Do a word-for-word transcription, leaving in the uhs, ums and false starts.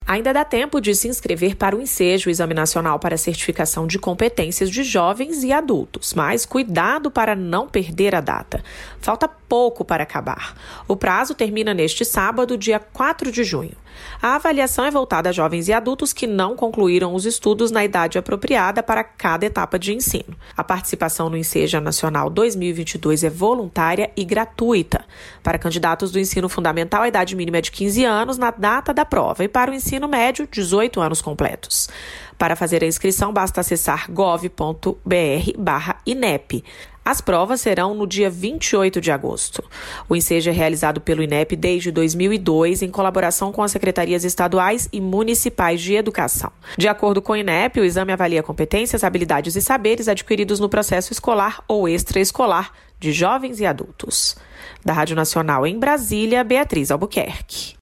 Ainda dá tempo de se inscrever para o INSEJA, o Exame Nacional para a Certificação de Competências de Jovens e Adultos, mas cuidado para não perder a data. Falta pouco para acabar. O prazo termina neste sábado, dia quatro de junho. A avaliação é voltada a jovens e adultos que não concluíram os estudos na idade apropriada para cada etapa de ensino. A participação no INSEJA Nacional dois mil e vinte e dois é voluntária e gratuita. Para candidatos do ensino fundamental, a idade mínima é de quinze anos na data da prova e para o ensino médio, dezoito anos completos. Para fazer a inscrição, basta acessar gov ponto br barra INEP. As provas serão no dia vinte e oito de agosto. O INSEJA é realizado pelo INEP desde dois mil e dois, em colaboração com as secretarias estaduais e municipais de educação. De acordo com o INEP, o exame avalia competências, habilidades e saberes adquiridos no processo escolar ou extraescolar de jovens e adultos. Da Rádio Nacional em Brasília, Beatriz Albuquerque.